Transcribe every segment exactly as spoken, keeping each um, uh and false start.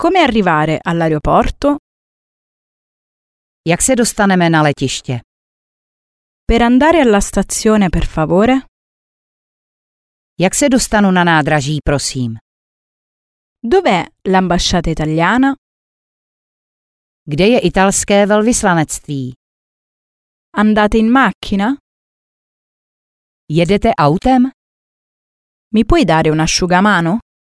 Come arrivare all'aeroporto? Jak se dostaneme na letiště? Per andare alla stazione, per favore? Jak se dostanu na nádraží, prosím? Dov'è l'ambasciata italiana? Kde je italské velvyslanectví? Andate in macchina? Jedete autem? Mi puoi dare un asciugamano?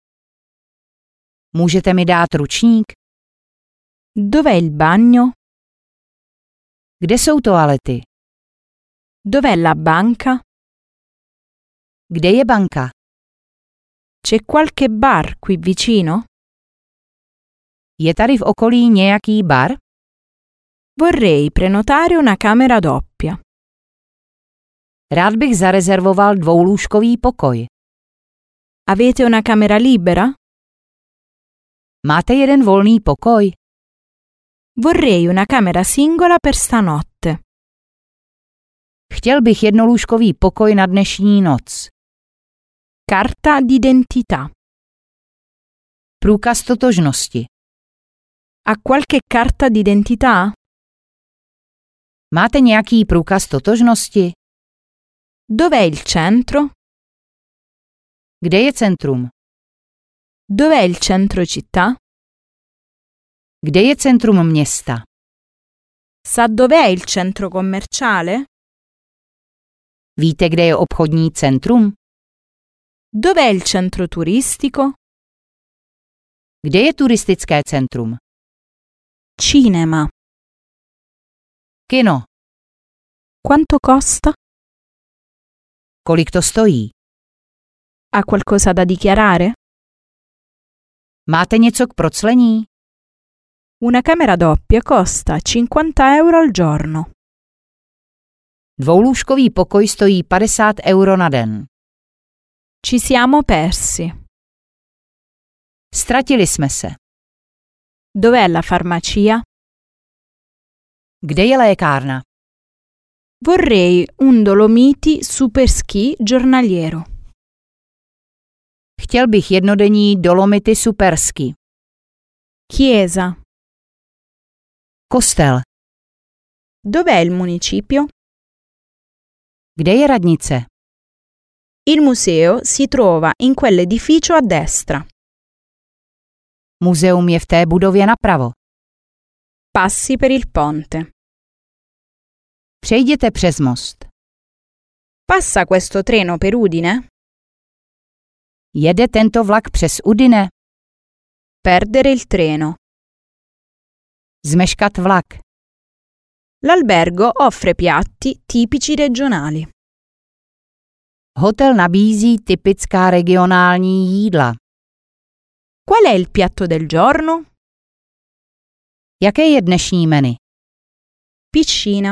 Můžete mi dát ručník? Dov'è il bagno? Kde jsou toalety? Dov'è la banca? Kde je banka? C'è qualche bar qui vicino? Je tady v okolí nějaký bar? Vorrei prenotare una camera doppia. Rád bych zarezervoval dvoulůžkový pokoj. Avete una camera libera? Máte jeden volný pokoj? Vorrei una camera singola per stanotte. Chtěl bych jednolůžkový pokoj na dnešní noc. Carta d'identità. Průkaz totožnosti. Ha qualche carta d'identità? Máte nějaký průkaz totožnosti? Dov'è il centro? Kde je centrum? Dov'è il centro città? Kde je centrum města? Sa dov'è il centro commerciale? Víte, kde je obchodní centrum? Dov'è il centro turistico? Kde je turistické centrum? Cinema. Kino. Quanto costa? Kolik to stojí? Ha qualcosa da dichiarare? Máte něco k proclení? Una camera doppia costa cinquanta euro al giorno. Dvoulůžkový pokoj stojí padesát euro na den. Ci siamo persi. Ztratili jsme se. Dov'è la farmacia? Kde je lékárna? Vorrei un Dolomiti super ski giornaliero. Chtěl bych jednodenní Dolomity supersky. Chiesa. Kostel. Dov'è il municipio? Kde je radnice? Il museo si trova in quell'edificio a destra. Muzeum je v té budově napravo. Passi per il ponte. Přejděte přes most. Passa questo treno per Udine? Jede tento vlak přes Udine? Perdere il treno. Zmeškat vlak. L'albergo offre piatti tipici regionali. Hotel nabízí typická regionální jídla. Qual è il piatto del giorno? Jaké je dnešní menu? Piscina.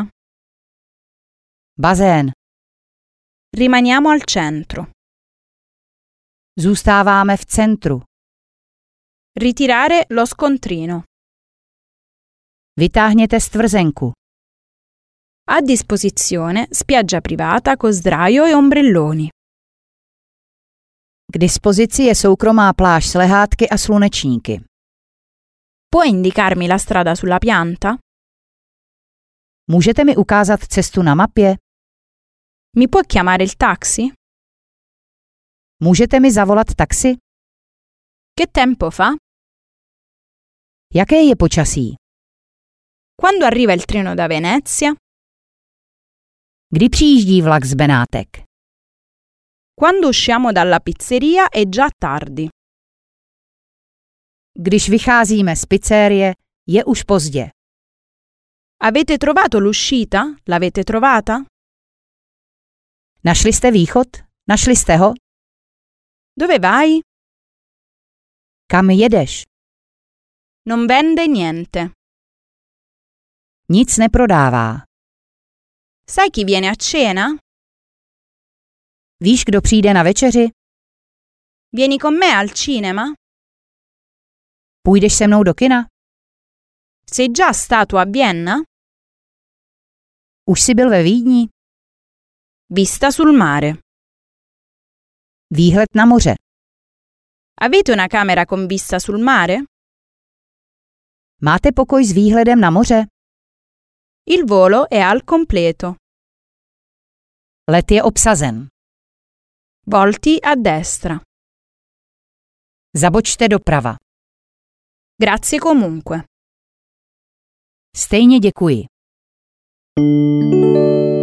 Bazén. Rimaniamo al centro. Zůstáváme v centru. Ritirare lo scontrino. Vytáhněte stvrzenku. A disposizione spiaggia privata con sdraio e ombrelloni. K dispozici je soukromá pláž s lehátky a slunečníky. Puoi indicarmi la strada sulla pianta? Můžete mi ukázat cestu na mapě? Mi puoi chiamare il taxi? Můžete mi zavolat taxi? Che tempo fa? Jaké je počasí? Quando arriva il treno da Venezia? Kdy přijíždí vlak z Benátek? Quando usciamo dalla pizzeria è già tardi. Když vycházíme z pizzerie, je už pozdě. Avete trovato l'uscita? L'avete trovata? Našli jste východ? Našli jste ho? Dove vai? Kam jedeš? Non vende niente. Nic neprodává. Sai chi viene a cena? Víš, kdo přijde na večeři? Vieni con me al cinema? Půjdeš se mnou do kina? Sei già stato a Vienna? Už jsi byl ve Vídni? Vista sul mare. Výhled na moře. Avete una camera con vista sul mare? Máte pokoj s výhledem na moře? Il volo è al completo. Let je obsazen. Volti a destra. Zabočte doprava. Grazie comunque. Stejně děkuji.